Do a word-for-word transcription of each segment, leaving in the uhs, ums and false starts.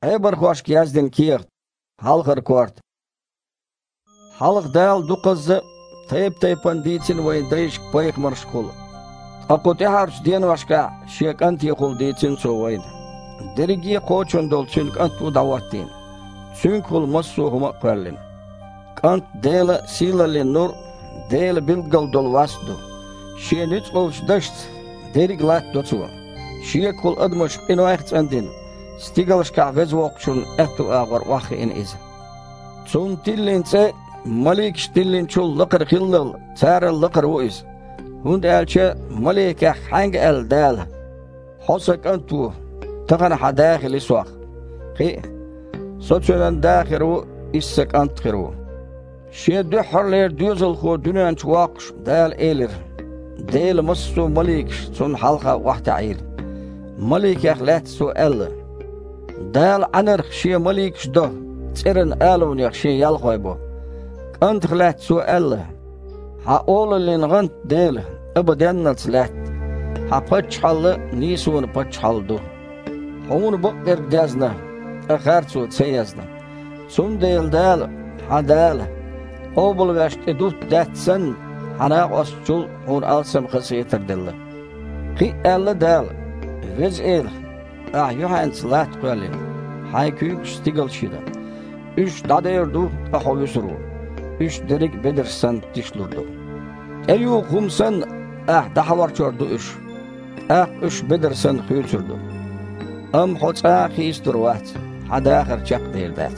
Eber hoş gezdin kiyiq. Halqır kort. Halq dal duqızı tayıp tayıpan diysin ve değişik bayık marşkul. Akuti harç diyen başka şek anti kul diysin sovaydı. Derigi koçun dol çünkü antu davattin. Çünkü kul masu huma qallin. Kant dela silali nur dela bilgal dol vasdu. Şe nüç olş daşt derig lat dotu. Şe kul admış inu ayht andin. Stigalış kahvez vokçun etu ağır vakı in iz. Çun tillinse malik stillin çul lıqır khillal tsara lıqır o iz. Hund elçe malike hangi el dal. Hosak antu تقن حداخل يسوق خي صوتنا داخل إسك أنت خيرو شيء دحر لير ديوزل خو دنيا شواقش دال إيلر ديل مصو مليك سون حلقة واحد عيل مليك يخلات سؤال دال عنر شيء مليك شده تسرن آلون يخ شيء يلقوا أنت خلات سؤال هقول اللي نغنت ديل أبدا نتلات هبتش حل نيسون بتش حل دو Onu bakter dezna, akhartsu tseyazna. Sun del dal, hadal. Obul gaşte dut datsan, hana osçul on alsam khasiyeter dilla. Qi alla dal, vez el. Ah yohan slat qali. Hay kuyuk stigal shida. Üç daderdu ahovisuru. Üç derik bedersan tişlurdu. Eyu khumsan ah dahwar çordu üç. Ah üç bedersan khuyurdu. أم حتى خيس دروات حدا آخر شق ديل دات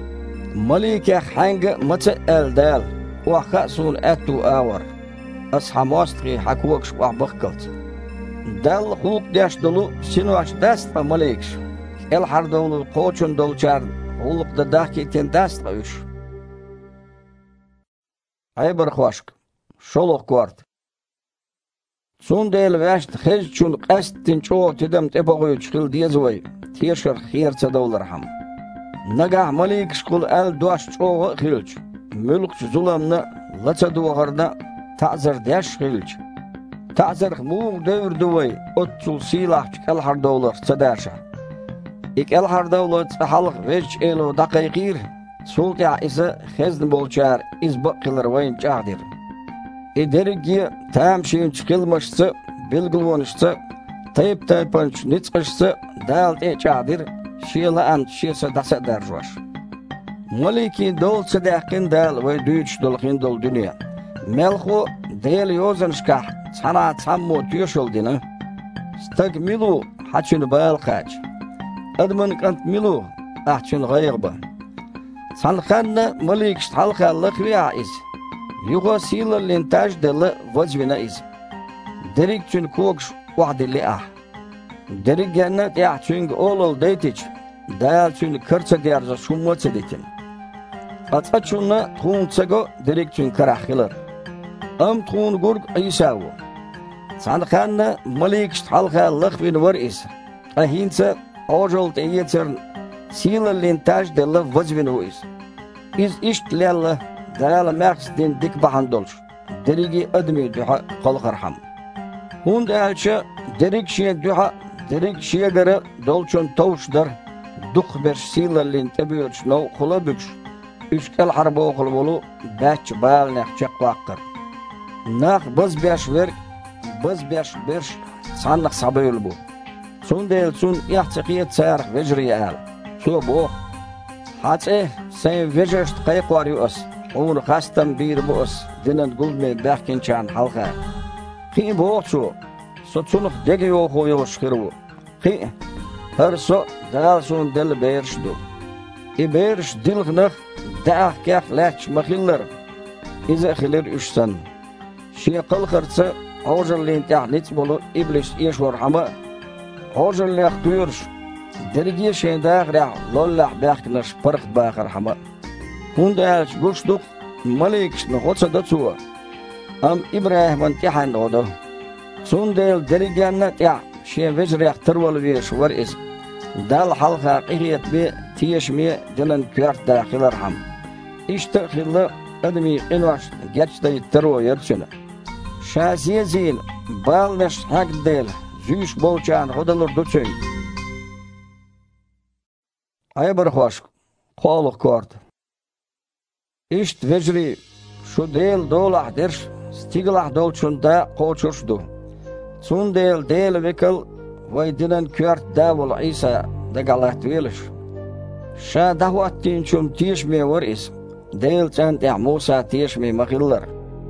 مليكة حنج متقل دال وخاسون أتو آور أصحى ماستغي حكوكش وعبقلت دال خوك داش دلو سنواش داست مليكش الحر دولو قوچون دول چار هولق دا داكي تين داست غيوش عبر خوشك شولوخ كوارت Son del vest hez çun qastin ço tidam tepoğu çıkıl diyezvay tiyşer xiyerça dolar ham nagah malik şkul el duaş ço xilç mülk zulamna laça duvarda ta'zir daş xilç ta'zir mu devr duvay otsul silah çıkal har dolar çadaşa ik el har dolar halq vech elo daqiqir sulta ise xezn bolçar iz baqilar vayn çağdir İderigi tam şeyin çıkılmışsa, bilgilvanışsa, tayıp tayıpanç nitskışsa, dal te çadir, şiila an şiisa dasa darjvaş. Maliki dol sadaqin dal ve düç dolqin dol dünya. Melxu del yozanşkah, sana tammo tiyşol dina. Stag milu haçın bal qaç. Adman kant milu ahçın gayğba. Sanxanna malik halqa laqviya is. Yugo sila lintaj dela vazvina iz. Derik çün kokş vahdili ah. Derik gennet ya çünkü olol deytiç. Dayal çün kırça diyarza şummoça deytin. Atsa çünna tuğun tsago derik çün karahilir. Am tuğun gurg isavu. Sanxanna malik halqa laqvin var iz. Ahinsa ojol teyetern sila lintaj dela vazvina iz. İz işt lella دلالة ماكس دين ديك بحندولش دريجي أدمي دوحة خلق رحم هون دالشة دريج شيء دوحة دريج شيء جرا دولشون توش در دخ برش سيلا اللي انتبهش نو خلا بكش إشكال حربو خلولو باتش بال نخشق واقر ناخ بز بيش ورك بز بيش برش صانق صبيل بو سون ديل سون يحتقية سارخ وجري آل سو بو حتى سين وجرشت قيق واريو أس Onu kastam bir boz, dinen gulme berkin çan halka. Ki boğçu, soçuluk degi yoğu yoşkırı. Ki her so dal son del berşdu. I berş dilgnık dağ kâh lâç mahiller. İze khilir üçsen. Şiye kılkırtsa hoşerliğin tahnit bolu iblis yeşvar hama. Hoşerliğin duyurş. Dergiye şeyin dağ lollah berkinaş pırık bağır hama. Hunda elç güçlük malik nokotsa da tuğa. Am İbrahim antihan oda. Son del derigennet ya şey vecriyat tırvalı bir şu var is. Dal halka qiyet bi tiyeşmi dilen kuyart dahiler ham. İşte xilli admi invaş geçti tırva yerçine. Şasiye zin balneş hak del züş bolçan hodalır duçöy. Ay bir hoş, qoğluq kordu. İşt vecri, şu değil dolah der, stiglah dolçunda qoçurşdu. Sun değil değil vekil, vay dinen kürt davul İsa da galat veliş. Şa davattin çum tişme var is, değil çent ya Musa tişme mağillar.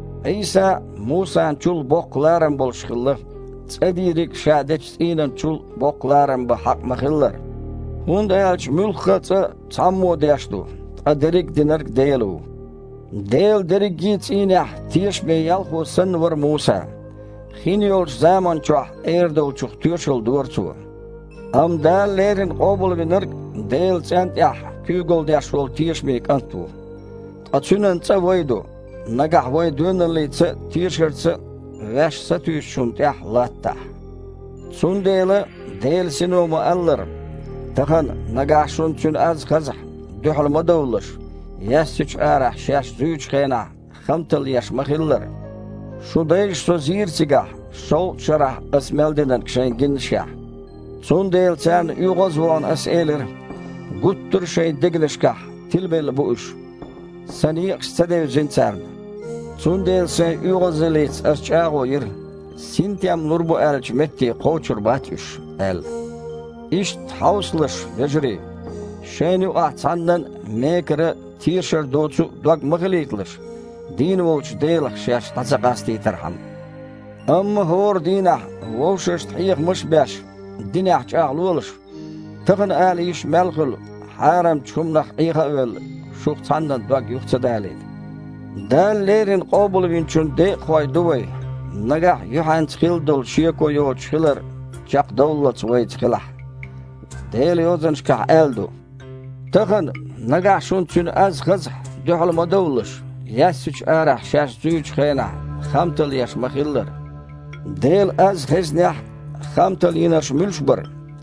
İsa Musa'nın çul boqlarım bolşqıllı, çedirik şadeç inen çul boqlarım bu haq mağillar. Hunda elç mülkatı tammo deşdu, adarik dinerk değilu. Değil derik git inah tişme yalhu sen var Musa. Hin yolç zaman çoğ erdol çoğ tüşül durçu. Am dağlerin qobul binirk değil çent ya kügol deşol tişme kantu. Atsunan ça vaydu. Nagah vay dönerliyse tişirtse veş satüşünt ya latta. Sun değil değil sinomu alır. Tahan nagah şun çün az kazah. Dühülme davulur. Yasüç arah şaş züç khena. Xamtal yaş mahillar. Şu değil şu zirsigah. Şol şarah asmeldinen kşengin şah. Sun değil sen uygoz van as'elir. Guttur şey deglişkah. Tilbel bu iş. Sani istedev zinçarn. Sun değil sen uygoz elit asçağo yir. Sintiam nurbu elç metti qoçur batüş el. İşt hauslış vecri. Şeni ahtandan mekere tişir doçu dog mıgılitlir. Din volç deylik şaş tazaqasti terham. Amma hor dinah volşış tiyik mışbeş. Dinah çağlılış. Tıqın ali iş melqıl. Haram çumlaq iqa öl. Şuqtandan dog yuqsa dalid. Dallerin qobul vinçun dey qoy duvay. Nagah yuhan çıqildol şiyeko yo çıqılır. Çaq davlat vay çıqilah. Deyl yozanşkah eldu. Tıqın nagah şun çün az qız dühülme davulış. Yasüç arah şaş züç khena. Xamtal yaş mahillar. Deyl az xeznah. Xamtal yinaş mülşbir.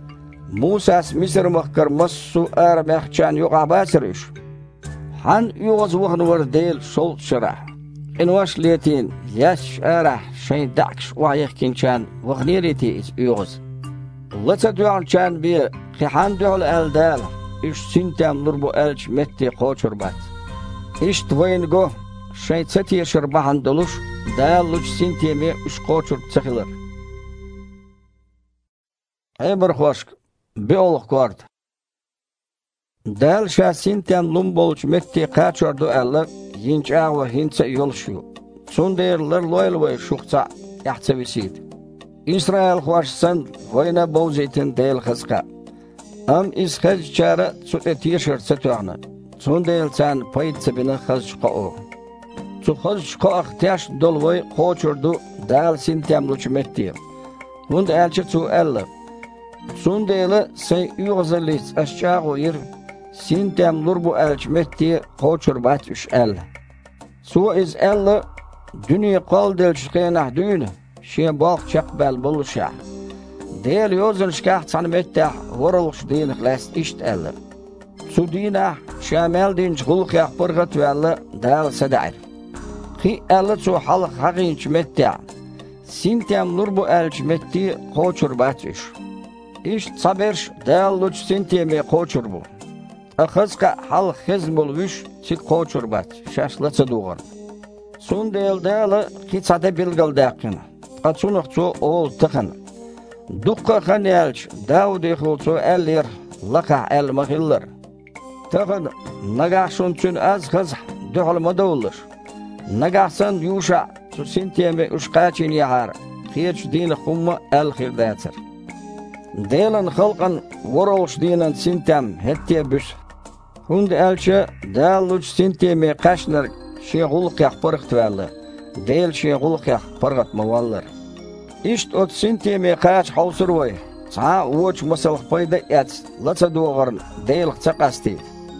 Musas Misir mahkar massu ar mehçan yuqa basiriş. Han yuğaz vuxnu var deyl şol şirah. İnvaş liyetin yaş arah şey dakş vayıqkinçan vuxniriti is yuğaz. Latsa duyançan bir qihan duhul eldal. İş sintem nurbu elç metti qoçurbat. İş tvayingo şey tsati şirbahan doluş. Dal luç sintemi üç qoçur çıqılır. Ay bir xoşk. Bir oluq kordu. Dal şa sintem lum bolç metti qaçurdu elle. Yinç ağı hinça yolşu. Sun deyirler loyal ve şuqça yaxça bisid. İsrail xoşsan vayna bozeytin deyil xızqa. Am isxaj çara suqe tişir satağını. Sun deyil sen paytsa bini xızqa o. Su xızqa axtiyaş dolvay qoçurdu dal sintem luç metti. Hund elçi su elle. Sun deyili sen uyğazırlis aşağı yer. Sintem lurbu elç metti qoçur bat üç elle. Su iz elle dünya qal del şqenah düğünü. Şe balq çaqbel buluşa. Deyil yozun şkah sanmettah vorulux dinik last işt elle. Su dina şamel din çgulq yaqpırgat velle dal sadair. Qi elle su halq haqinç mettah. Sintem lurbu elç metti qoçur bat üç. İşt saberş dal luç sintemi qoçur bu. Axızqa hal xizmul viş çik qoçur bat. Şaşlatsa doğar. Sun deyil deyili qitsada bilgil daqin. Atsunuqçu ol tıqın. Duqqa xanelç daud ixulçu ellir. Laqa el mahillir. Tıqın nagah şun çün az qız dühülme davulur. Nagahsan yuşa su sintemi uşqaçin yahar. Qiyç dini xumma el xirdatsir. Deylan xalqan vorolş dinen sintem hette büs. Hund elçe daluç sintemi qaşnar şeğulq yaqpırıq tüvəlli. Deyl şeğulq yaqpırğat mavallar. İşt ot sintemi qaç havsur voy. Sa uoç masalıq payda et. Latsa doğarın deyl qçaqasti.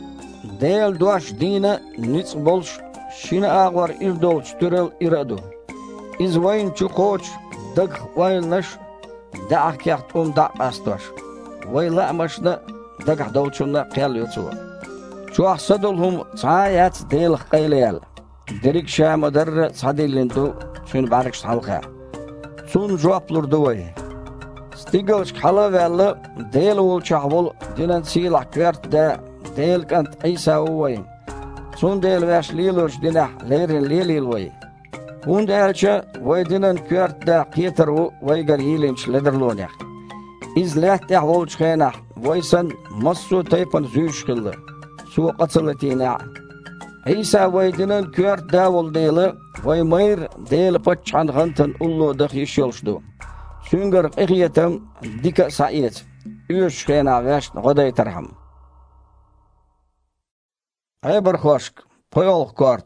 Deyl duaş dine niç bolş. Şine ağvar irdolç türel iradu. İz vayın çu qoç. Dıg vayılnaş. Dağ kert um dağ astoş. Vayla amaşda dağ dolçunda qel yotsu. Şu ahsadulhum sayat deylik qayleyal. Derik şamadar sadilindu şun barik halqa. Sun joaplurdu vay. Stigelsk halavelli del ol çahvol dinen silak vert de del kant İsa uway. Sun del veş liloş dinah lerin lilil way. Und elçe way dinen kvert de qieter way gar yilinç lederlonyak. İzlet de hol çxena way san massu taypan züş kıldı. Su qatlatina. İsa way dinen kvert de ol deli way mayr del paçan hantan ullu da xişolşdu. Sünger ihiyetem dika saiyet. Üç xena veş goday tarham. Aybar xoşk, poyol kort.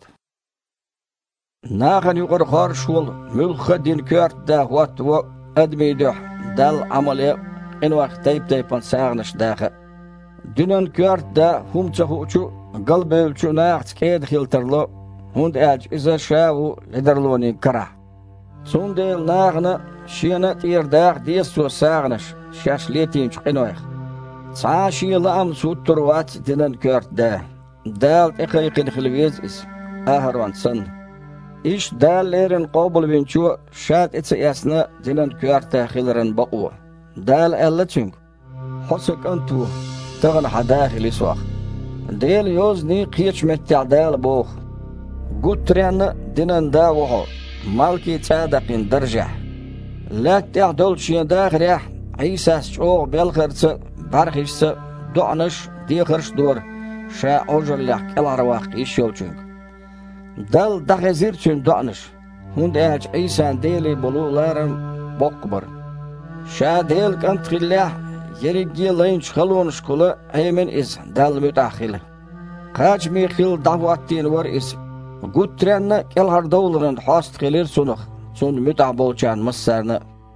Nağan yuqar xarş ol, mülkha din kört da wat wa admeyduh dal amali in vaqt tayp taypan sağnış dağı. Dünen kört da humça huçu galbelçu naqt ked xilterlo hund elç iza şavu lederloni kara. Sondel nağna şiyana tirdaq diyesu sağnış şaşletin çqinoyx. Saşiyla am sutturvat dünen kört da. Dal iqayqin xilviz is ahran san. İş dallerin qabul binçu şat etsa yasna dinan kuyarta xilerin baqu. Dal allaçünk. Hosuk antu tağın hadaxili suaq. Del yozni qiyiç metta'dal boğ. Gutrenna dinan dağuhu. Malki tadaqin darjah. Lattaq dolçiyan dağriyah. İsas çoğ belqırtsa barxişsa du'nish diqirş dur. Şa ojurlaq kelarvaq iş yolçünk. Dal dağezir çün du'nish. Hund elç İsan deli bulularım bokbur. Şa del kantrillah yerigi laynç xalonish kulu aymen iz dal mütaxili. Qaç mixil davattin var is. Gutrenna kelhardowların host qilir sunuq. Sun mütah bolçan mısarını.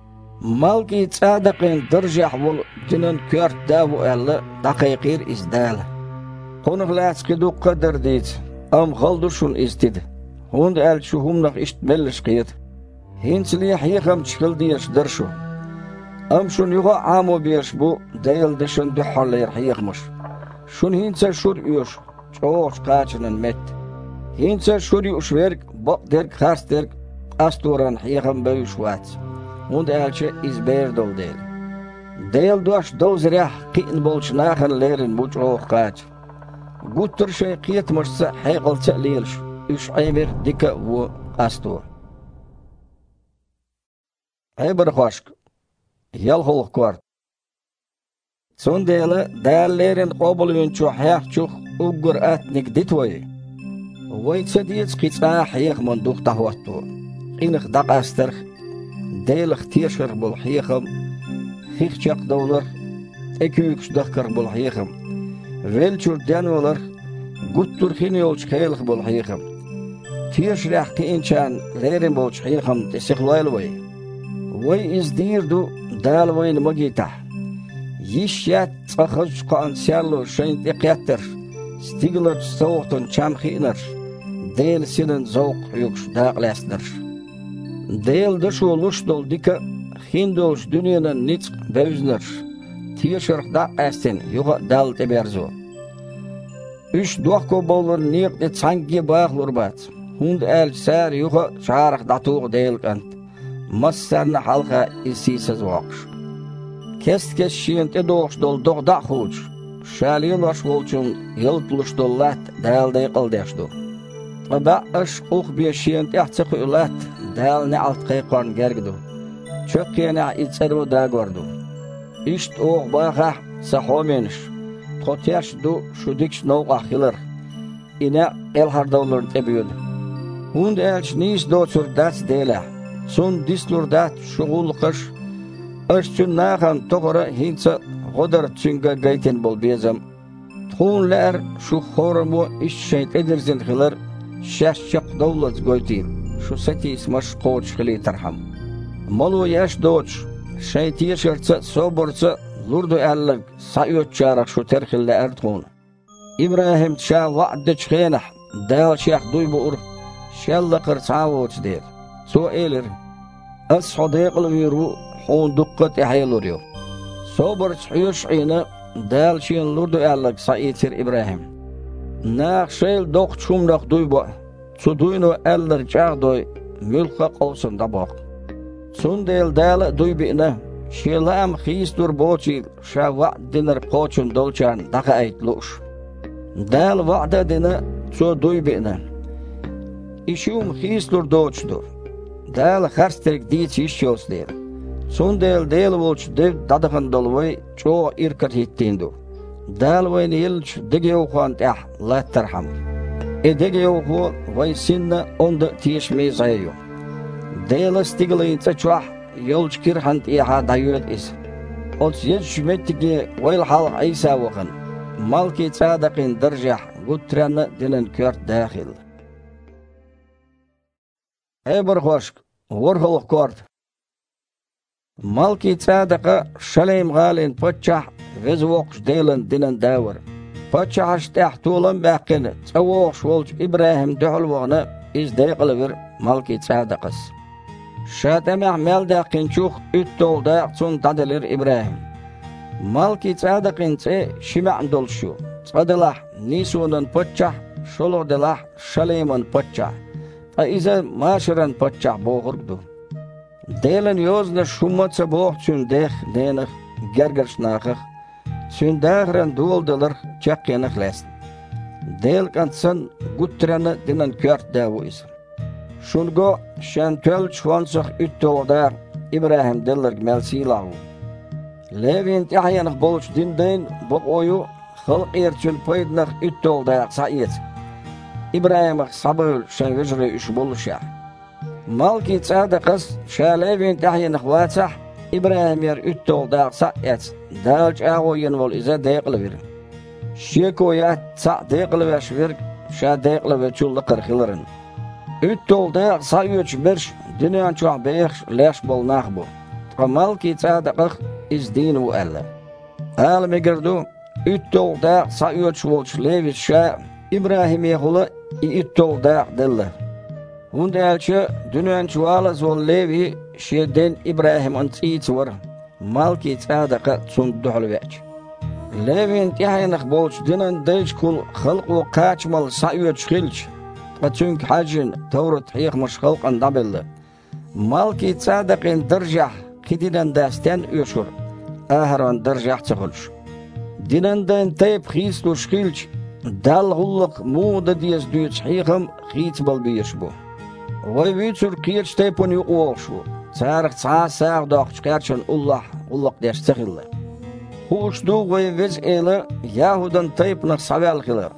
Malki tsadaqin dirjah bol dinen kört davu elle daqiqir izdal. Qonuqlaçki duqqadir deyt. Am xaldurşun istedi. Hund el şu humnaq iştmelliş qiyet. Hinsli hiqam çıkıl diyeş dirshu. Am şun yuğa amu biyeş bu deyil dişin duhallayır hiqmış. Şun hinsa şur üyoş. Çoğuş qaçının met. Hinsa şur yuş verk bak derk xars derk asturan hiqam böyüş vat. Hund elçi izber dol deyil. Deyil duaş dozirah qiyin bolç naqan lerin bu çoğuş qaç. Guttur şey qiyetmişsa hayqalça leyliş. Üç ayber dika bu astu. Ayber xoşk. Yal xolq kvart. Son deyli dayallerin qabul yönçu hayaq çuq ugur atnik ditvoy. Vaytsa diyets qitsa hayaq manduq tahvattu. Qinıq daqastır. Deyliq tiyashir bul hayaqam. Xiqçaq dawlar. Eküyüks daqkar bul hayaqam. Velçur denvolar. Guttur xini yolç qayliq bul hayaqam. Tiyashraq qiyinçan lerin bolç hayaqam tesiqlayl way. Way izdirdu dal wayn magitah. Yishyat tsaqaj qan siyallo shayn iqyattir. Stiglat soğutun çamxinar. Del sinin zauq yukş daqlasdir. Del dışu lushdol dika hindolş dünyanın nitq bevznir. Tiyashraq daqastin yuqa dal teberzo. Üç duaqko bolur niqti tsangi bağlur bat. Hund el sar yuqa şaraq datuq del kant. Massarna halqa isisiz waqsh. Kest kes şiyente doğuş dol doqda xuç. Şaliyin vaş volçun yıltuluş dollat dal deyqil deşdu. Aba aş uq bir şiyente ahtiq ulat dal ne alt qayqan gergdu. Çök yana içervo da gordu. İşt oq baqa sahomeniş. Totiyaş du şudikş noq ahilir. İne el hardavlar tebiyud. Hund elç nis doçur dats deyla. Son dislurdat şuğul qış. Aşçun nağan toqara hinsa qodar çünga gayten bol bezam. Tuğunlar şu xorumu iş şeyt ederzin xilir. Şaşçaq davlat goytiyim. Şu satis maş qoç xili tarham. Malu yaş doç. Şeyt yeşirtsa sobursa lurdu allag sayot çaraq şu terxille ertuğun. İbrahim çağ va'da çxenah. Dal şex duybu ur. Şalla qır savoç der. So elir. As xodayqil viru xon duqqat ihaylurio. Sobur çxiyuş ina dal şin lurdu allag sayitir İbrahim. Naq şeyl doq çumraq duybu. Su duynu allar çağ doy mülqa qolsun da baq. Sun del dal duybi ina شيلام خيستور بوشي شا وعد دينر قوشن دولشان دقا ايتلوش دال وعد دينا سو دوي بينا إشيوم خيستور دوشدور دال خرسترك ديت يشيوس دير سون ديل ديل وولش ديف دادخن دولوي چو إركت هيتيندو دال وين يلش دقيو خوان تح لا ترحم إي دقيو خو وي سنة اوند تيش ميزايو ديل استيغلين تشوح يولش كيرحنت إيحا دايوت إس أوتس يجمتكي ويل حالق عيسى وخن مالكي تصادقين درجح قدرنا دينن كورت داخل أي برخوشك ورخلق كورت مالكي تصادق شليم غالين بطشح وزوقش ديلن دينن داور بطشحش تحتولن باقين تسووش ولش إبراهيم دحل وغنا إز داقل ور مالكي تصادقس شاتمع مال داقين شوخ اتول داق تون تدلر إبراهيم مالكي تصادقين تي شمع دولشو تصدلح نيسونن بطشح شلو دلح شليمن بطشح فإذا ماشرن بطشح بوغرقدو ديلن يوزن شمت سبوح تون ديخ دينخ گرگرش ناخخ تون داغرن دول دلر چقينخ لسن ديل كانتسن گوترن دينن كورت داو إس شونغو شان تول شوانسخ اتول داق إبراهيم دلر جمال سيلاهو لевин تحيانخ بولش دين دين بقويو خلق إيرتون بيدنخ اتول داق سعيد إبراهيم صبر شان وجري إش بولشا مالكي تصادقس شا لевин تحيانخ واتح إبراهيم ير اتول داق سعيد دالج آغو ينول إذا داقل وير شيكو يات سع داقل واشوير شا داقل وچول لقر خلرن اتول داق سعيوش برش دنيان چوع بيخش لاش بول ناخبو مالكي تصادقخ إز دين وألا آل مقردو اتول داق سعيوش ولش ليوش شا إبراهيم يخولا اتول داق دله هند آلشا دنيان چوالا زول ليوي شيدين إبراهيم انتيت ور مالكي تصادق تون دحلواتش لевин تحينخ بولش دينان ديش كل خلق وقاچمل سعيوش خلش قتونك حاجن تورت حيق مش خلق اندابل مالكي تصادقين درجح كدينان داستان يشور آهران درجح تخلش دينان دين تيب خيستو شخيلش دال غلق مودا ديس دويتش حيقم خيت بالبيشبو ويويتسور كيرش تيبون يقوشو سارق تصا ساق داقش كارشن الله الله ديش تخيل خوش دو ويويز إيلا يهودان تيب نخ سوال خيلا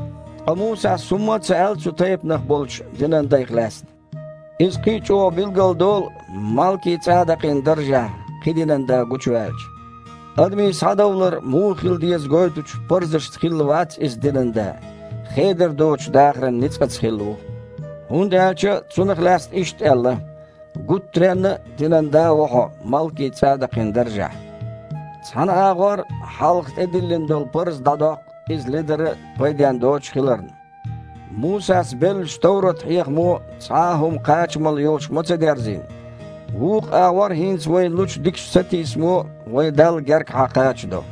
موسى سمت سأل سو تيب نخ بولش دينان دايخ لاست إز قيچو بلغل دول مالكي تصادقين درجة قيدينان دا قوچوالش أدمي صادولر موخيل ديز غويتوش برزش تخيلوات إز دينان دا خيدر دوش داخرن نتقت تخيلو هون دالچا تسونخ لاست إشت ألا قطرن دينان دا وحو مالكي تصادقين درجة تسان آغور حلق تدلين دول برز دادوق إز لدر بيدان دوش خيلرن موساس بلش تورت حيق مو صاهم قاچمل يوش متدرزين ووق آور هينس وين لوش ديكش ستي اسمو وي دال جرك حقاچ دو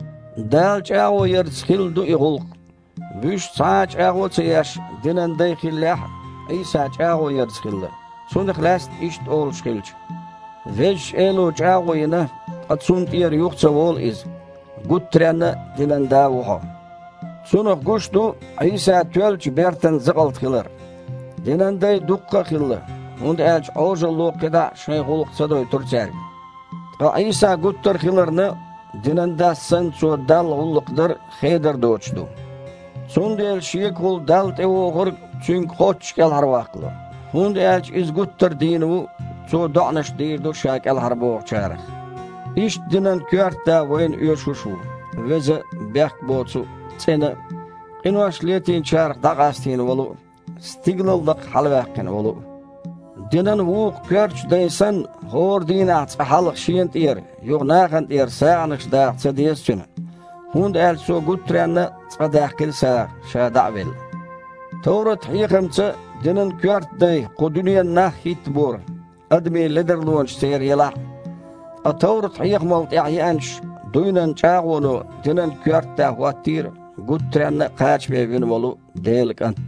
دال چاو يرز خيل دو إغلق بيش صاچ آغو تياش دينان دي خيلح إيسا چاو يرز خيل سونخ لاست إشت أول شخيلش ويش إلو چاو ينا أتسونت إير يوخت وول إز قطرن دينان داوحو سونخ گوشتو عيسى تولش بيرتن زغلت خيلر دينان داي دقا خيلر هند آلش عوجلو كدا شاي غلق صدوي ترچار عيسى قطر خيلرنا دينان دا سن سو دال غلق در خيدر دوچدو سون ديل شيك غل دال تيو غرق چونك خوش كال هرواقلو هند آلش إز قطر دينو سو دعنش ديردو شاك الهربوغ چارخ إش دينان كوارتا وين يوشوشو وزا بيخ بوتسو سنة قنواش ليتين شارق داقاستين ولو ستيغلل دق حلواقين ولو دينان ووق كارش دينسان هور دينات حلق شينت إير يغناقن إير ساعنش داق تديسجن هوند آل سو قطران تداقل ساق شادعويل تورت حيقمت دينان كارت دي قدنيا ناخيت بور أدمي لدرلونش سير يلا التورت حيق ملت إعيانش دوينان چاغونو دينان كارتا واتير قطران قاچ بيبين ولو ديلك أنت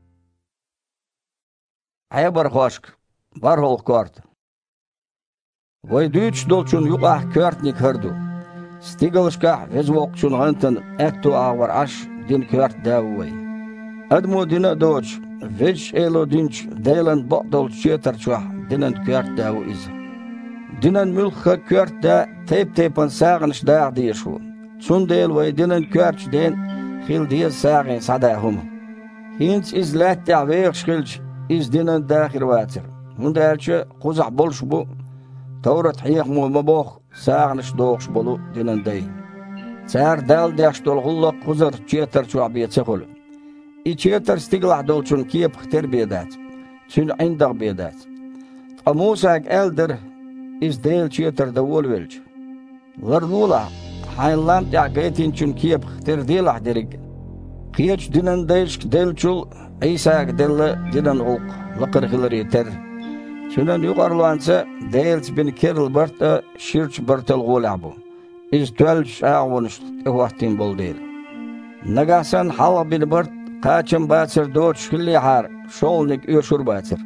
عبر خوشك برهول كورت Vay düç dolçun yuqah körtni kırdu. Stigılışka vezvoqçun gantın ettu ağvar aş din kört davvay. Admo dina doç, vech elo dinç deylan baqdol çetar çuah dinan kört davu iz. Dinan mülkha kört da teyp teypan sağınış dağ diyşu. Çun deyl vay dinan kört den xil diye sağın sadahum. Hinç iz lat da'veq şkilç iz dinan daxir vatir. Munda elçi quzaq bolş bu Tavrat hiyaq mu maboq sağınış doğuş bolu dinan day. Sağır dal daş dolğulla quzar çetar çuah biyetse xolu. İçetar stiglah dolçun kiyep terbiyedat. Çün indaq biyedat. Qamusak eldir iz deyl çetar da wol velç. Gardula haylan ta gaytin çün kiyep terdilah derik. Qiyeç dinan dayş delçul İsa delle dinan uq laqırqılar yeter. Çünen yuqarlansa deyl bin kerl barta şirç bartal golabu. İz twelve ağunuş evahtin bol deyl. Nagasan hal bin bart Kaçın batır doğuş killi har, şolnik öşür batır.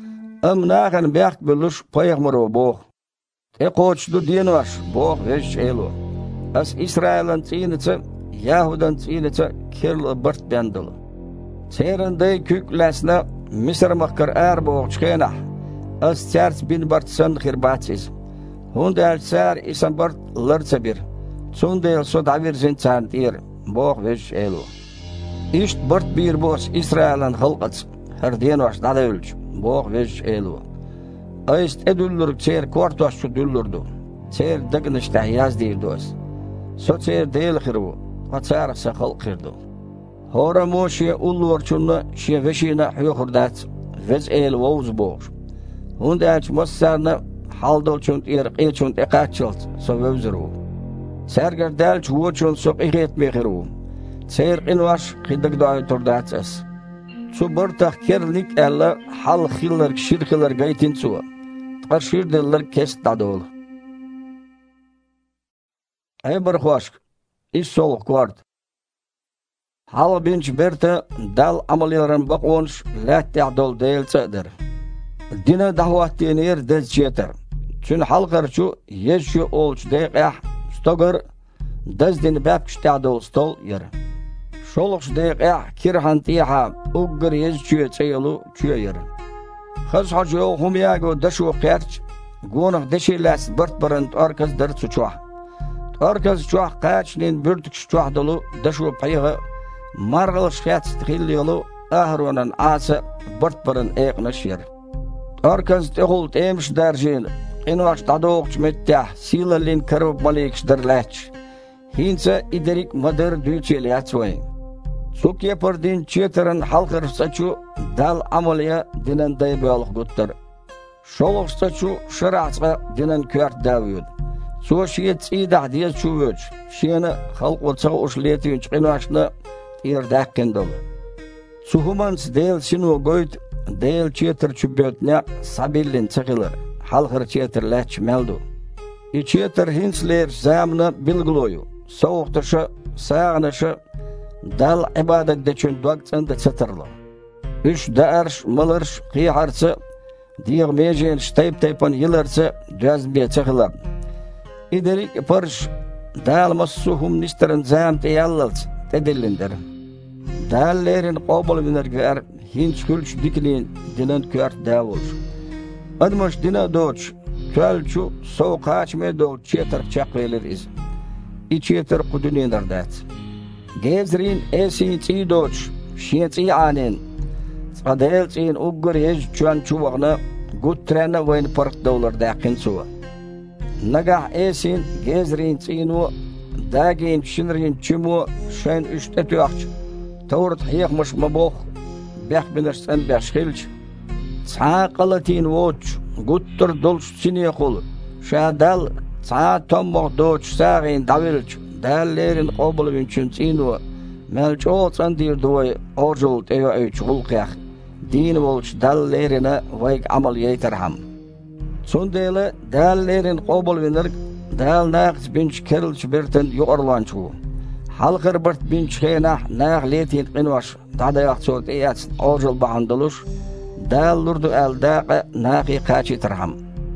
Amnağın bäq buluş paygmaro boğ. E qoçdu din var, boğ veş elo. As İsrail'ın çiğnici, Yahudan çiğnici kirli bırt bendilu. Seyrindey kükläsine Misr makkar er boğ çıkayna. As çerç bin bart san xirbatsiz. Hunda elçer isan bart lırça bir. Çundayl sodavir zinçan dir, boğ veş elo. İşt bırt bir boş İsrail'in halqıç, her diyen vaş dada ölç, boğ veş elu. Ayst edüllür çeyr kortoş şu düllürdü, çeyr dıgınışta yaz deyirdi oz. So çeyr deyil xirvu, qaçar saqal xirdu. Hora mo şe ullur çunna şe veşina hüyuqurdat, vez el voz boğ. Hunda elç mossarna haldol çunt er qeçunt eqatçılt, so vevzirvu. Serger delç voçun soq iqetme xirvu. Seyr inwaş qidag doy turdatsas. Su bartaq kerlik alla hal xillar şirklar gaytin su. Qarşirdeller kes dadol. Ay bir xoş. İş sol quart. Hal binç berta dal amaliyaran baqonş lat ta'dol delçadir. Dina dahvat denir dezjeter. Çün halqar şu yeşu olç deqah stogar dazdin babç ta'dol stol yer. Şoluq deqah kirhan tiha uggır yez çüye çeylu çüye yer. Xaz hacı humiyago daşu qerç gonaq deşilas bırt bırınt arkaz dert suçuah. Arkaz çuah qaçnin bürtük çuah dolu daşu payığı marğıl şiyat stıqilli yolu ahronan asa bırt bırın eqnaş yer. Arkaz teğul temş derjin invaş dadoqç mettah silalin karıb malikş derlaç. Hinsa iderik madar düçeli yatsvay. Sukye pardin çeterin halqır saçu dal amaliya dinan daybalık guttar. Şoluq saçu şıraçqa dinan kört daviyud. Su şiyet idah diye çuvöç. Şiyana halq olsa uşliyeti ünçqinvaşna irdaqken dolu. Suhumans deyl sinu goyt deyl çeter çübbötne sabillin çıqılır. Halqır çeter laç meldu. I çeter hinsler zamna bilgloyu. Soğuktaşı, sağınaşı, dal ibadet deçün duaqtında çıtırlı. Üç dağırş, mılırş, qiharsı, diğ mecen ştayp taypan yılarsı, düzbiye çıqılar. İderik pırş, dal massuhum nisterin zamte yallals, tedillindir. Dallerin qobul minerger, hinç külç diklin, dinan kört davulş. Admış dina doç, kölçü, soğuk haçme dol, çetir çaqvelir iz. İçetir kudunindir dat. Gezrin esin çi doç, şiye çi anin. Qadel çin uggur yez çuan çuvaqna, gutrana vayn park dolar daqin suwa. Nagah esin gezrin çinu, dagin şinrin çimu, şen üçte tüaqç. Tavrt hiyaqmış maboq, beq bilirsen beşqilç. Çaqalatin voç, guttur dolş siniye qolu. Şadal Saat tommoq doç sağın davilç, dallerin qobulu üçün çinu, melç olsan dir doy, orjul teyo öç ulqiyaq, din volç dallerine vayk amal yeterham. Sundele dallerin qobulu vinir, dal naqs binç kerilç birtin yuqarlançu. Halqır birt binç xenah naq letin qinvaş, dadayaq çolt eyats orjul baxanduluş, dal lurdu el daqa naqi qaçi terham.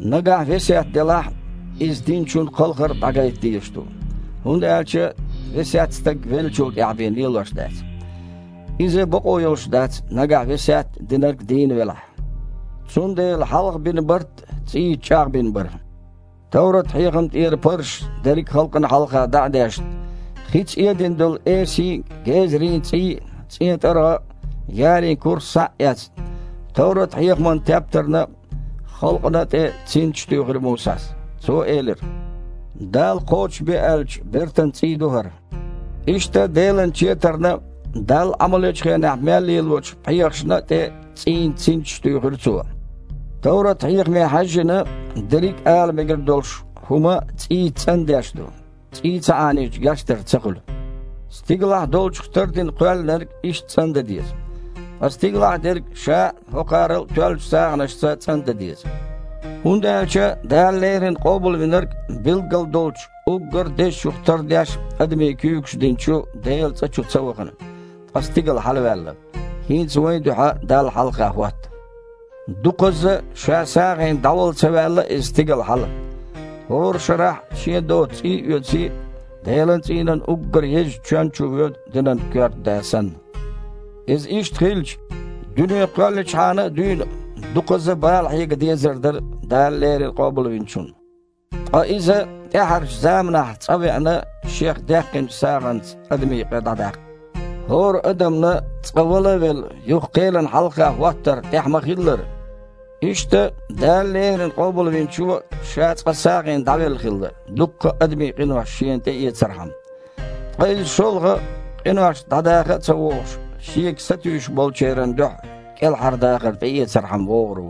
Nagah vesiat delah is dinchun qalqar tagayt diyishtu. Hund elçe vesiat stag velchult yabin yılış dat. İze boqoyoş dat nagah vesiat dinark din velah. Sundel halq bin bart tsi çağ bin bar. Tawrat hiqamt er parş derik halqın halqa da'dash. Hiç edin dol esi gezrin tsi tsi tara yari kursa yat. Tawrat hiqman taptarna halqına te tsinç tüğür musas. So elir. Dal qoç bi elç bertan tsi duhar. İşte delen çetarna dal amalechgen ahmal yelwoch hiqşna te tsin tsinç tüğür so. Tawrat hiqme hajna derik al megir dolş huma tsi tsandaşdu. Tsi tsaaniç yaştır tsaqul. Stiglah dolçuqtardin qollar iş tsanda diyor. Astiglah derik şa hoqarıl tölç sağnaşsa tsanda diyor. Hundaça dağlerin qabul vinir bilgal dolç ugur deş yuqtar daş admi küyükşdin çu deyil tsaçu tsawaqın. Astiglah halwalla. Hin suwayduha dal halqa wat. Duqızı şa sağın davul sevalla istiglah hal. Hor şarah şedo tsi yotsi deyilin tsinan ugur yej çançu yod dinan kört dasan. İz iş trilç dünya qalç hana dün duqızı bal hiq diyezerdir dalleri qabul vinçun. A iza ehar zamna tsawi'na şeyh daqin sağant admi qadadak. Hor adamna tsawala vel yuqqilan halqa wattar ehmaqillar. İşte dallerin qabul vinçu şat qasaqin davel xildi. Duqqa admi qinwa şiyente yetsarham. Qayl şolga qinwa dadaqa tsawoş şiyek satüş bolçeran duh kel hardaqir yetsarham voğru.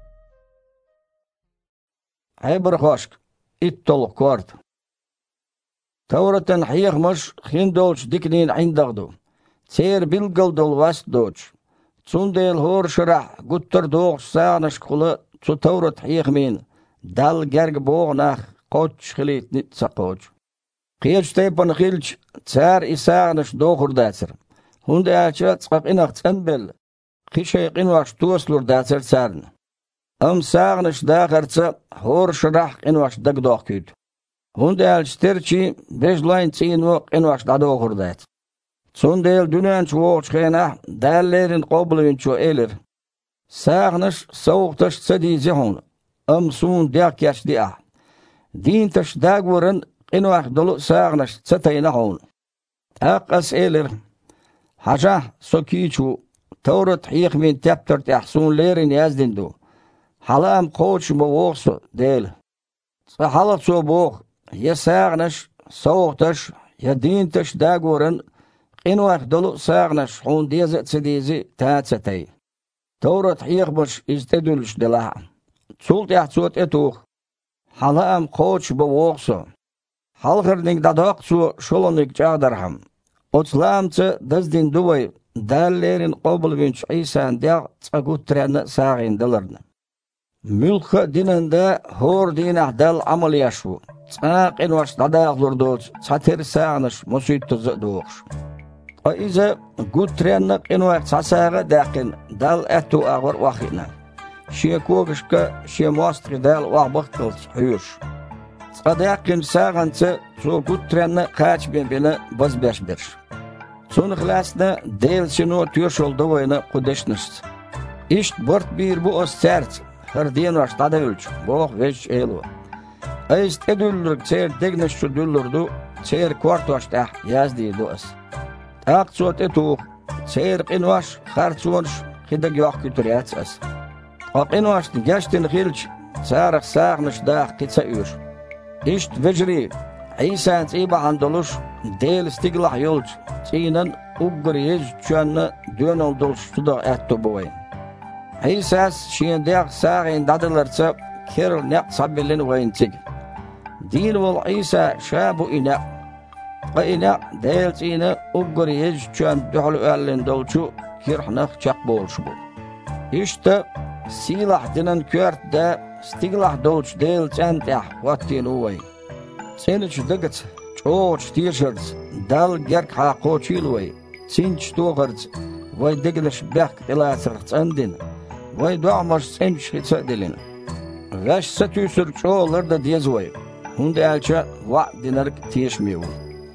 Aybar xoşk ittoluq kort. Tawratan hiqmaş xindolç diknin indaqdu. Ser bilgal dolwas doç. Sundel hor şarah guttar doğ sağnaş qulu su tawrat hiqmin dal gerg boğnaq qoç xilit nit saqoç. Qiyaj taypan xilç tsar isağnaş doğurdatsır. Hunda aça tsaq inaq tsanbel qishay qinwax tuaslur datsır sarn. Am sağnaş daqarça hor şarah qinwax dagdoq küt. Hunda alçterçi bejlayn tsinwo qinwax dadoğurdat. Sundel dünen çoğuşqena dallerin qabulunçu elir. Sağnış soğuktaş sadizi hon. Am sun diaq yaşdi ah. Dintaş dagwurun qinwax dolu sağnış satayna hon. Aqas elir. Haja sokiçu tawrat hiqmin taptart ahsunlerin yazdindu. Halam qoç mu voqsu del. Halat so boq. Ya sağnış soğuktaş ya dintaş dagwurun qinwax dolu sağnaş hon diyazet sedizi taatsatay. Tawrat hiqbaş istedülüş dela. Sult yaxtsut etuq. Halam qoç bu voqsu. Halqırning dadaq su şolonik çağdarham. Otslamçı dazdin duvay dallerin qabul vinç İsan diaq tsaguttrana sağin dalarna. Mülqa dinanda hor dinah dal amal yaşu. Tsaq inwaş dadaqlur doç satir sağnaş musuyttuzu doğuş. Aiza guttrana inwax sasaga daqin dal atu ağır waxina. Şiye koğuşka şiye mostri dal waqbaqtılç huyuş. Tsqadaqin sağançı su guttrana qaç ben bile bazbeş bir. Sonu xlasna del şino tüyoşol duvayna qudeşnış. İşt bort bir bu os sert. Hırdiyen vaş dadavülç. Boq veç elu. Ayst edüllürk çeyr degneş şu düllürdü. Çeyr kvartvaştah yazdiydu os. Aqtsot etuq. Çeyr qinwaş xarçuvanş xidag yoq kütüriyats as. Qinwaştı geçtin xilç. Sarıq sağnış daq qitsa üyüş. İşt vecri. İsan tsiba handoluş. Del stiglah yolç. Tsinan uggur yez çuanna dön olduluş tuda ettu boy. İsas şiyendaq sağın dadılarsa keril neq sabillin vayintik. Din vol İsa şabu ina. Qayna del tsina uggur yez çuan duhlu allin dolçu kirhnaq çaq bolşu bu. İşte silah dinan kört da stiglah dolç del çantah wattin uway. Seniç dagıt çoğuç tişirts dal gerk haqoçilway. Sinç toğırts vay degleş baq ilasırts andin. Vay duamaş senç hitsa dilin. Veş satüsür çoğular da diyezvay. Hunda elçe va dinarık tiyişmeyev.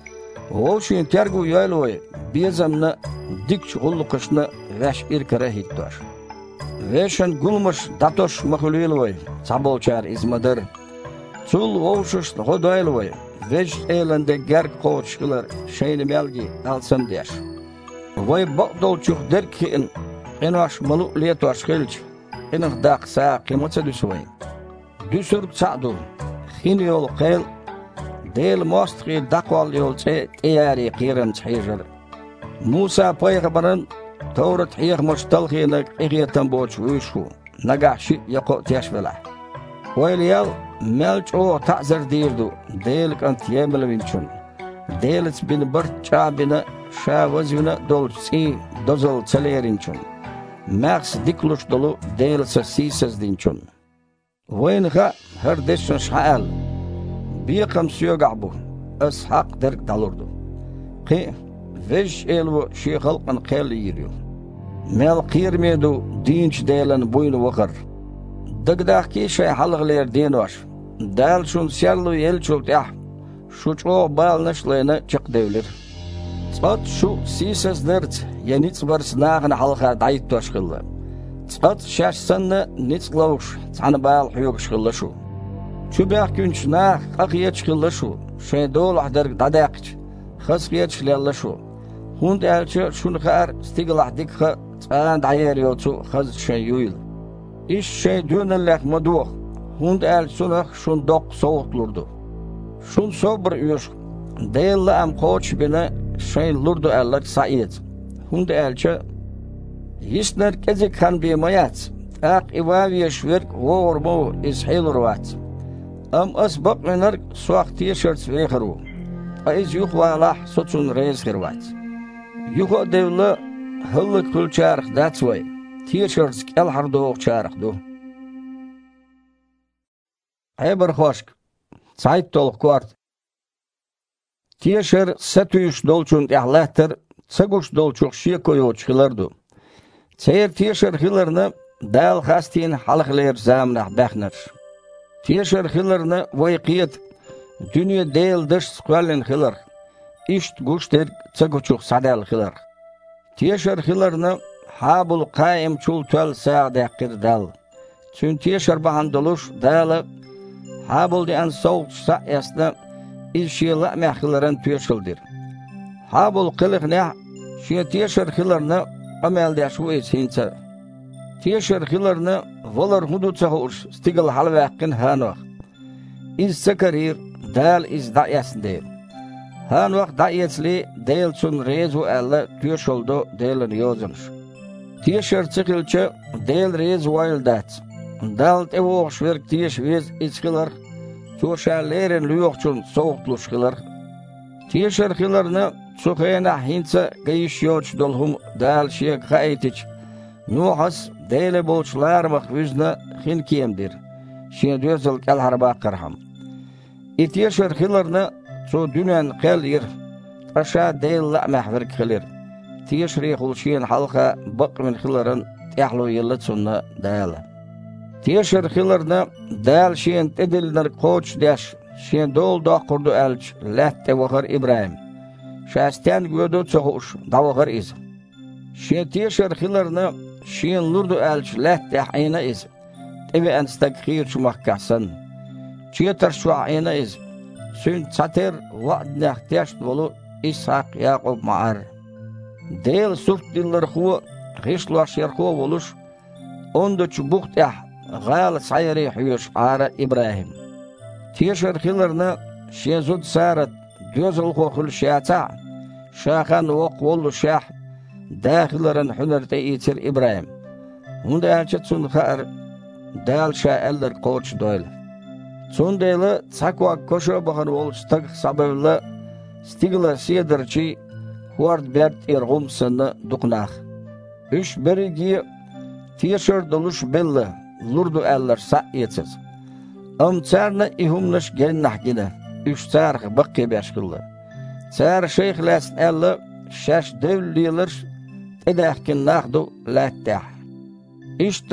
O şeyin tergu yayloy bizamna dik çuğullu kışna veş irkara hittar. Veşen gulmuş datoş mahuluyloy sabolçar izmadır. Çul ovşuş hodayloy veş eylende gerk koçkılar şeyni melgi alsam der. Vay bakdolçuk derkin enaş malu liyatoş kılç. Enah daqsa qimotsa düsvay. Düsürk sa'du. Xin yol qel del mostri daqwal yol çe tiyari qiran çhijir. Musa peygamberin Tevrat hiyah muştalxinak iğyetan boç vüşu. Nagahşi yaqo tiyashvela. Vayliyal melç o ta'zir dirdu. Del kant yemel vinçun. Delits bin bir çabina şavazvina dolçi dozal çalerinçun. Max dikluş dolu delsa sisas dinçun. Vaynha her deşun şaal. Biqam suyaga'bu. Ashaq derk dalurdu. Qi Veş elvo şey halkın qel yiriyor. Mel qirmedu dinç delan boynu vakar. Dagdaki şey halgılar denoş. Dal şun serlu el çok ya. Şu ço balnaşlayna çık devler. Çat şu sisas dert yenits vars nağın halqa dayt toşqılla. Çat şaşsanna nitsqlawş çan bal huyuq şqılla şu. Şu baq günç naq aqiyat şqılla şu. Şey dol ahdar dadaqç. Xasqiyat şqılla şu. Hund elçe şunu kar stiglah dikha çan dayar yolçu xaz şey yuyul. İş şey dönellek maduq. Hund elçe şun doq soğutlurdu. Şun sobr üyüş. Deyilla am koç bine şey lurdu eller said. Hund elçe yisner kezi kan bir mayat. Aq ivaviye şverk vormo ishilurvat. Am asbaq menar suaq t-shirts vekharu. Aiz yuqvalah sotsun reis khirvat. Yuko devle hıllı kul çarık that's way. T-shirts kel hardo çarık do. Aybar hoşk. Sayt toluk kuart. T-shirt setüyüş dolçun yahlahtır. Saguş dolçuk şiyekoyo çıkılardu. Çeyir T-shirt hıllarını dal hastin halkler zamnah bekner. T-shirt hıllarını vayqiyet dünya değil dış squalin hıllar. İşt guşter saguçuk sadal hıllar. T-shirt hıllarını habul qaim çul tol sa'da qirdal. Çün T-shirt bahan doluş dalı habul di an soğuk sa'yasna ilşiyla mehkıların tüyeşildir. Habul qılıqna şiye T-shirt hıllarını amelde şu esinse. T-shirt hıllarını volar hudut sahuş stigil halvaqin hanvaq. İz sakarir dal iz da'yasındır. Hanvaq da'yasli del çün rezu alla tüyeşildo delin yozmuş. T-shirt çıkılça del rezu wildats. Dal tevoq şverk tiyeş vez içkilar. Çoşallerin lüyoqçun soğuqluşkilar. T-shirt hıllarını Sukhena hinsa gayish yoch dolhum dal şiyek xaitiç. Nuhas dele bolçlar maq vizna xin kiyemdir. Şiye dözül kel harba qırham. İtiyeşer xillarını so dünen qel yer. Taşa del la mahver qilir. Tiyeşri xulşiyen halqa baq min xilların tehlu yıllat sunna dal. Tiyeşer xillarını dal şiyen tedilner koç deş. Şiyen dol daqurdu elç latte vaqar İbrahim. Şasten gödü çoğuş davağır iz. Şiye tiyeşer xillarını şiyen lurdu elç latte ayna iz. Evi enstak xir çumakkasın. Çiye tarşu ayna iz. Sün çater vaadne ihtiyaç dolu İshak Yaqub ma'ar. Değil surt diller xuva xişlaş yer xuva oluş. Onda çubuq teh gal sayri huyuş ara İbrahim. Tiyeşer xillarını şiye zud sarat gözül qoqul şata. Şahan oq volu şah. Daxilerin hünerte itir İbrahim. Hunda elçet sun xar. Dal şa eller qoç doyl. Sun deyli çakwa koşu baxan ol stag sabavla stigla siyadarçi huard bert irgum sını duqnaq. Üç berigi tiyeşer doluş belli lurdu eller sa yetsiz. Amçarna ihumlaş gennah gine. Üç çarx baqqi beşkilli. Çar şeyh lasin elle şaş devliler edahkin naqdu lattah. İşte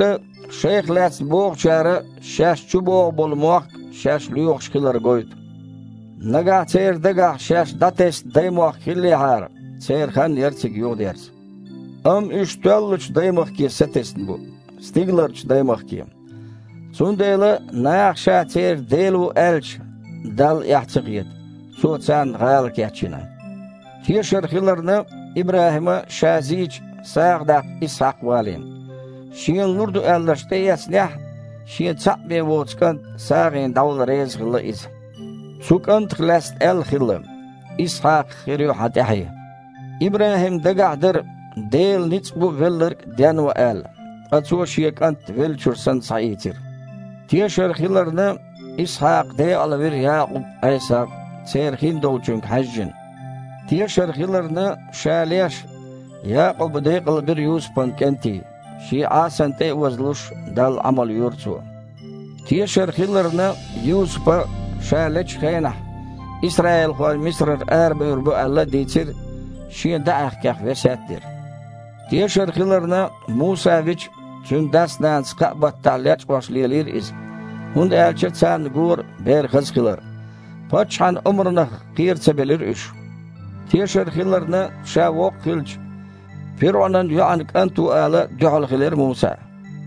Şeyh läts boğçarı şäş çubuğ bolmak şäş lüýokşkylar goýdy. Naga çer daga şäş dates daýmak hilli har. Çer han ýerçik ýok ders. Am üç dölüç daýmak ki setesni bu. Stiglerç daýmak ki. Sundaýla naýakşa çer del bu elç dal ýahçyk ýet. Soçan gal keçine. Teşerhilerini İbrahim'e şazic sağdak İshak valim. Şiyen lurdu elleşte yesneh, şiyen çapbe voçkan sağın davul rezgılı iz. Sukan tıklast el khillim, İshak khiriyo hatahi. İbrahim degahdır, del niç bu veller den ve el. Atso şiyekant vel çursan sayitir. Teşerhilerini İshak de alıver Yaqub Aysa, serhin dolçunk haccin. Teşerhilerini şaleş, Yaqub deqil bir Yusuf'un kenti. Şi asante wazluş dal amal yurtsu. Teşerhilerini Yusuf'a şaleç khayna. İsrail xwal Misr erbür bu Allah diçir. Şi da'ahkah vesatdir. Teşerhilerini Musa viç sündasdan skabat talyaç başlayılır iz. Hund elçet san gur ber hızkılar. Paçhan umruna qiyirse belir üş. Teşerhilerini şavok kılç. Firavun'un yu'anik antu ala du'al Musa.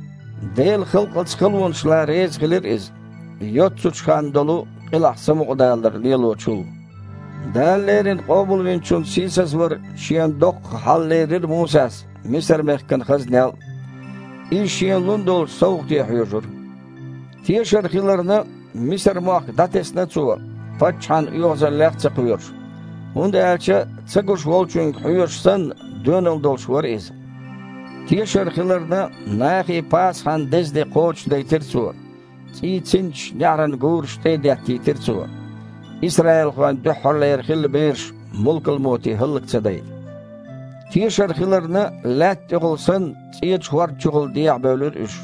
Del xılqıç qılvunçlar rezgilir iz. Yotsuçkan dolu qilahsım uqdaldır liloçul. Dallerin qobul vinçun sisas var şiyan dok hallerir Musas. Misr mehkan xaznel. İşiyan lundol soğuk diye huyujur. Teşerhilerini Misr muaq datesine çuva. Paçhan yuğzallaq çıqıyor. Hunda elçe çıqış volçun huyursan dönül dolşuvar iz. Teşerhilerini nahi pashan dezde qoç deytir çuva. Çiçinç nyaran gurş deydir deytir çuva. İsrail xwan duhurlayır xil bir mulkul moti hıllık çaday. Teşerhilerini lat yuğulsan çiç var çuğul diye bölür üş.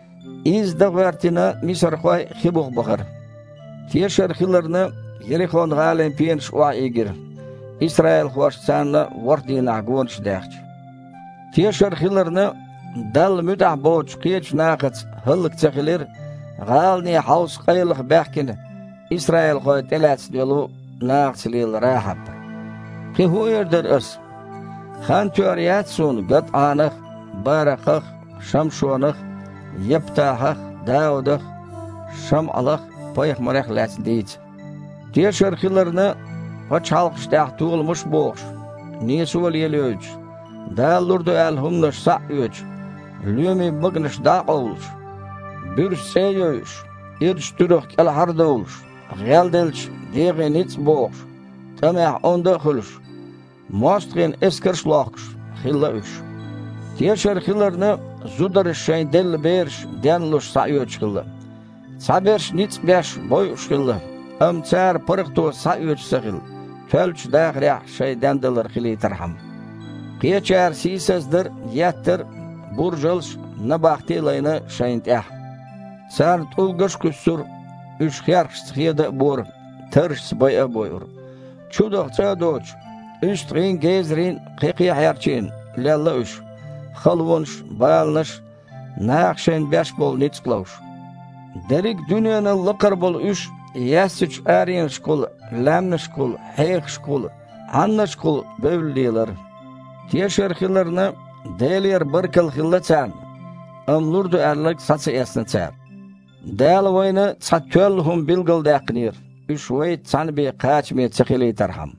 İz dağvertine Misr xway xibuq bakar. Teşerhilerini Yerixon galen piyenş wa igir. İsrail xwaş sanna wardina gonş dağç. Teşerhilerini dal müdah boç qiyeç naqıç hıllık çaqilir. Galni haus qaylık bähkin. İsrail xway telats yolu naqçlil rahab. Qihu yerder ös. Xan töriyat sun gat anıq, barakıq, şamşuanıq, Yeptahaq, Davudaq, Şamalaq, payıqmaraq läsin deyç. Teşerhilerini paç halqıştaq tuğulmuş boğuş. Nesuval yelöç. Dallurdu elhumnaş sa'yöç. Lümi bıgniş dağ olmuş. Bir seyöç. İrç türük el harda olmuş. Geldelç, değin iç boğuş. Tamah onda xuluş. Mostrin eskirşlaqış. Xilla üç. Teşerhilerini Zudar şeyin del berş denluş sayıç kıldı. Saberş niç beş boy uşkıldı. Ömçer pırıqtu sayıç sıqıl. Tölç dağrıq şey dendilir xili tarham. Qiyçer sisizdir yettir burjılş nabaqtilayını şeyin təh. Sart ulgış küssür üç xerx sıqıydı bor. Tırş baya boyur. Çuduq çadoç. Üstrin gezrin qiqi herçin. Lalla üç. Xalvunş, balnış, naqşen beş bol niçqlauş. Derik dünyanın lıqır bol üç, yasiç ərin şkul, ləmni şkul, heyq şkul, anna şkul bövliler. Teşerhilerini delir bir kıl xilla çan, ömlurdu erlik saçı esni çan. Del vayını çatöl hum bilgil daqnir, üç vay çanbi qaçmi çıqili tarham.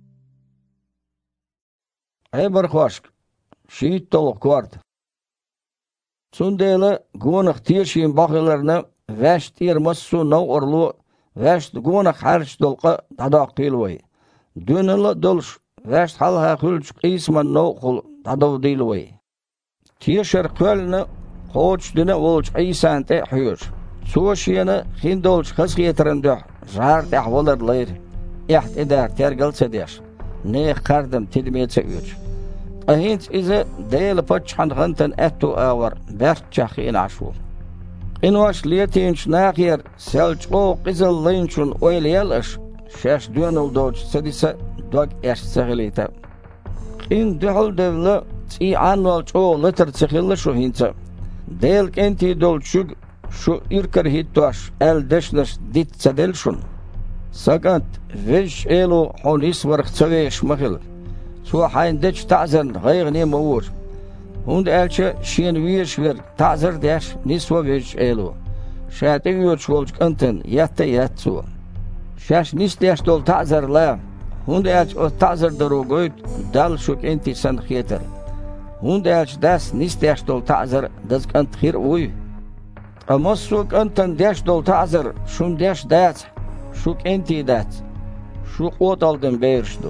Ey bir xoşk. Şiit doluq kuardı. Sundayla gonaq tiyşin bakılarını veşt irmas su nav orlu veşt gonaq harç dolqa dadaq qilvay. Dönüla dolş veşt halha xülçük isman nav qul dadav dilvay. Tiyşer qölni qoç dine olç isante huyur. Soşiyana xindolç xasqiyetirin jar ahvalarlayır. Eht eder tergal sedeş. Ne qardım tidmetse üç. Ahint ize deyl paçhan ghantan ettu awar berçah in aşu. İnvaş liyetinç naqir selço qizıllayınçun oyleyalış şeş dönül doç sedise dog eş sağilita. İn dühül devle i anval ço litr çıqıllı şu hinça. Delk enti dolçug şu irkar hittoş el deşneş dit sadelşun. Sakant vej elo honis varq tsaveş mahil. Su hayn dech ta'zan gaygne mawur. Hund elçe şien wiish ver ta'zar deş niswa vej elo. Şate yurç bolç anten yatta yatsu. Şaş nis deş dol ta'zar la. Hund elç o ta'zar darogoyt dal şuk enti san khieter. Hund elç das nis deş dol ta'zar das kant khir uy. Amos şuk anten deş dol ta'zar şun deş dat. Şuk enti dat. Şuk ot aldım beyrşdu.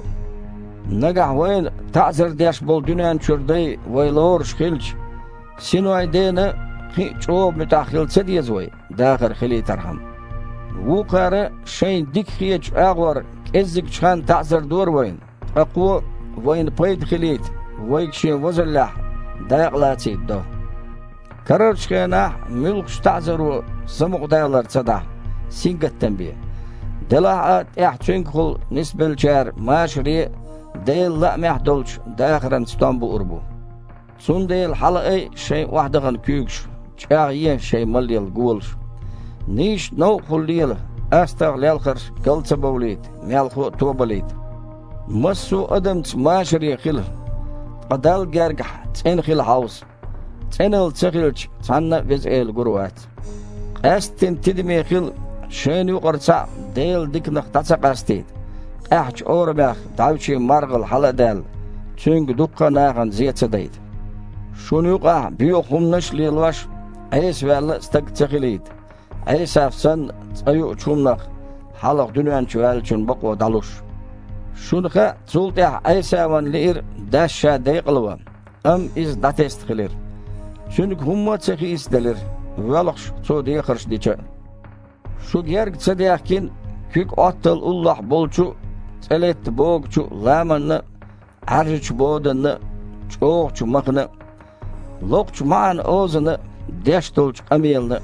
Nagah vayn ta'zar deş bol dünen çurday vaylor şkhilç. Sinu aydena çoğub mütakhilse diyez vay. Dağır khili tarham. Bu qara şeyin dik khiyeç ağvar ezzik çıkan ta'zar dur vayn. Aqwa vayn payd khilit. Vay kişi vazallah dayaqlatid do. Karar çıkana mülk ta'zaru samuqdalar sada. Singattan bi. Delahat ihtinkul nisbel jar mashri del la mahdulch dakhran İstanbul urbu. Sundel halay şey wahdagan küyüş. Çağıyen şey malyal gulş. Niş no kulliyal astaghlal khar galsa bawlit melxu tobalit. Masu adamts mashri khil. Qadal gergah tsen khil haus. Tsenel tsakhilch sanna vezel gurwat. Astin tidmi khil şen yuqarsa del diknaq tatsaqastit. Ahç orbaq davçi margıl haladal. Çünkü duqqanağın ziyetsadaydı. Şunu yuqa biyoxumnaş lilvaş ays valla stak tsakhilid. Ays afsan ayu çumnaq halaq dünyan çuval çun baqo daluş. Şunqa zultah aysavan lir dasha dayqılwa. Am iz datest qilir. Çünkü humma tsakhi isdelir. Valaqş so diye qırş diçe. Şu gerg tsadiyaqkin kük attal ullah bolçu tselet bogçu lamanna arjç bodanna çoğçu maqna loqçu man ozını deştolç amyelna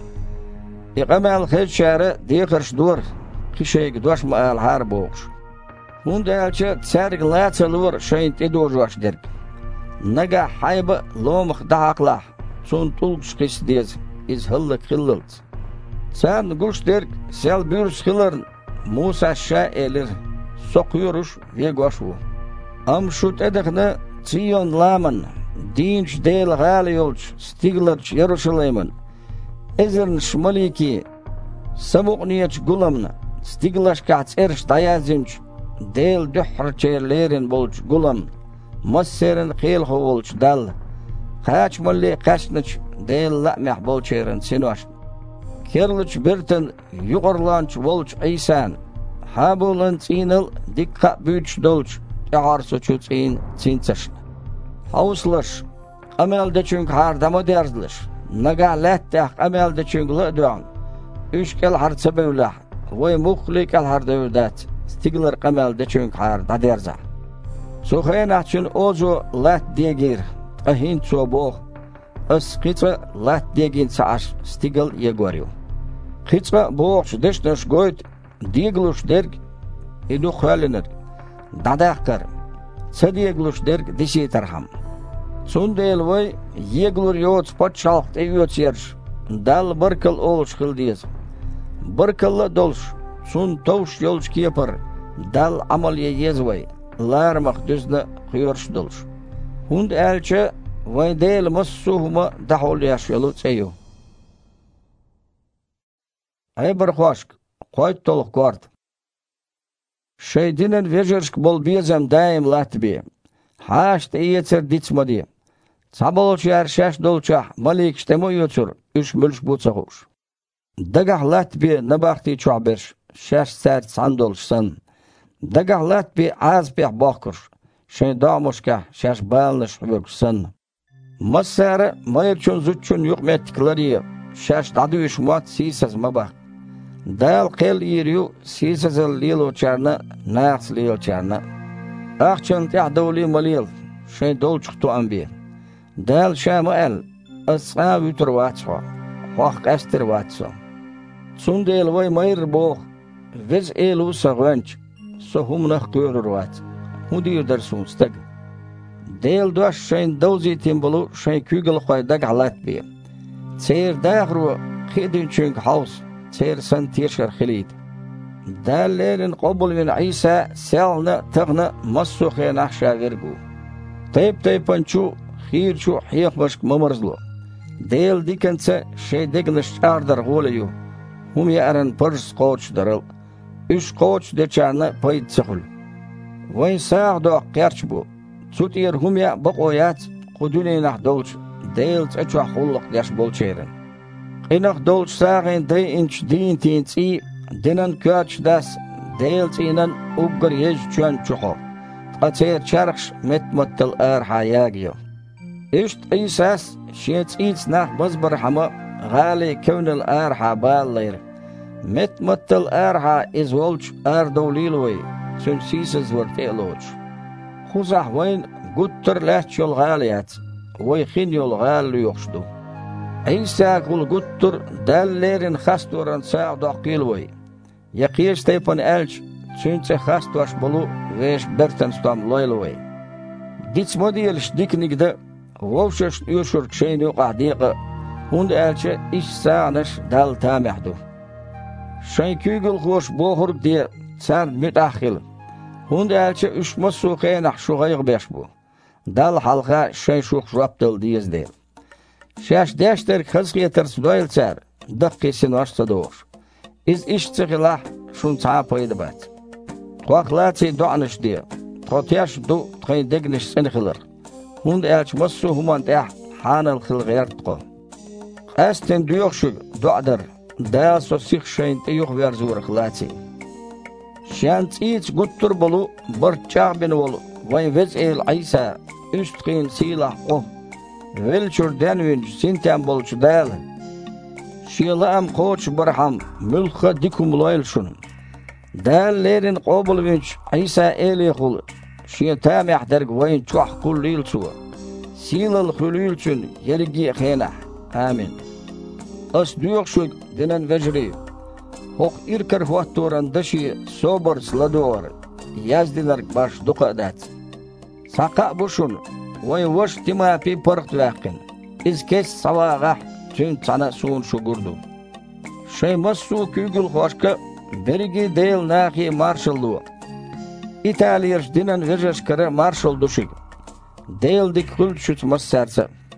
iqamal khilşara diye qırş dur qişeyg doş mal har boğş. Hunda elçe tsarg latsalur şeyin edojwaş derk. Naga hayba lomx daqlah son tulç qis diz iz hıllık hıllılç. Sen guş derk sel bürs hılır Musa şa elir soqyuruş ve goşu. Am şut edekne Zion laman dinç del gali yolç stiglerç Yeruşalayman. Ezern şmaliki samuqniyeç gulamna stiglaşkaç erş dayazinç del duhrçerlerin bolç gulam masserin qil holç dal qaç molli qaşnıç del la mahbolçerin sinoş kerliç birten yuqarlanç bolç İsan habulan tinil dikka büç dolç ağarsı çuçin cinçaş hauslaş amelde çünkü hardama derzliş nagalat da amelde çünkü lüdwan üçkel harça bevlah ve mukhlik al hardevdat stigler amelde çünkü harda derza soxena için ozo lat degir ahin çobo asqitra lat degin saş stigel yegoriu qitra boğş deşneş goyt diegluş derg edu xaliner dadaqkar sadiyegluş derg dişi tarham sundel vay yeglur yoç patşalq eyoçer dal barkal olş qildiz barkalla dolş sun tavş yolç kiyapar dal amaliye yezvay larmaq düzne qiyarş dolş hund elçe vay del massuhuma dahol yaşyolu tseyo ay bir xoşk qoyt toluq qort şeydinen vejersk bol bezem daim latbi haşt eyeter ditsmodi saboloç yer şaş dolça malik ştemo yoçur üç mülş buçaquş dagah latbi nabaqti çoberş şaş sert sandolşsan dagah latbi azbeh baqur şey damoşka şaş balnış vöksan masara mayçun zuçun yuqmettikleri şaş dadüş mat sisaz mabaq dal qel yeriu sisazal lilo charna naqs lilo charna aqchan tahdawli malil şey dolçuqtu ambi dal şamael asqa viturvatso xoq qastirvatso sundel vay mayr bo vez elu sagwanch sohumnaq qururvat mudir dersun stag del dosh şeyin dawzi timbulu şey kügel qoydak alat bi Цер дагру хидинчунг хаус, цер сан тиршар хилид. Даллерин қобулвин Иса селна тагна массухе нахша вергу. Тайп тайпанчу хирчу хиахбашк мамарзло. Дейл дикенце шей дегнаш ардар голею. Хум яран парс коч дарал. Үш коч дечана пайд цахул. Вай сахдо қерчбу. Цутир хум я бақоят қудуни нах долч. Дейл цачу хуллық дяш болчерен. Қинақ долч сағын дай инч дин тинци динан көч дас дейл цинан уггар ез чуан чухо. Тқацер чархш метматтал ар хаягио. Ишт Исас شيت إيتس ناح بزبر حما غالي كون الأرحى باللير مت مت الأرحى إز ولش أر دوليلوي سن سيسز ورتيلوش خوزح وين قطر لاتش الغاليات ويخين يلغال يخشدو عيسى قول قطر داليرن خستورن ساع دقيلوي يقيش تيبن ألش سنت خستوش بلو ويش برتن ستام لويلوي ديتس موديلش ديك نقدر ووشش يشور كشين يقع ديقة هند ألشة إيش ساعنش دال تامحدو شين كيقل خوش بوهر دي سان متأخل هند ألشة إش مسوخين أحشو غيغ بيشبو دال حلقة شين شوخ رابطل ديز ديل شاش داشتر خزقية ترس دويل سار دقي سنوش تدوش إز إش تغلاح شون تعاپا يدبات تواخلاتي دعنش دي تغطياش دو تغين دقنش سنخلر هند ألش مسو همان تح حان الخلغيرتقو أستن ديوخشق دعدر دال سوسيخ شين تيوخ ويرزور خلاتي شان تيتس قطر بلو برچاق بنولو وين وزئيل عيسى استقين سيلاح قو ويلشور دانوينج سنتان بولش دال شيلا أم قوش برحم ملخة ديكم لايلشون دال ليرين قوبل وينش عيسى إيلي خل شيا تامح درق وين تشوح كل ليل سوا سيل الخليل شن يلقي خينح آمين أس ديوخ شوك دينان وجري هوق إركر واتوران دشي صوبر سلادور يازدينارك باش دوقا دات ساقا بوشون وين وش تما بي برق واقن إز كيس سواغح تون تانا سون شو قردو شي مسو كيقل خوشك بريجي ديل ناخي مارشالو إيطاليرش دينان وجرش كره مارشال دوشيك ديل ديك كل شوت مس سارسا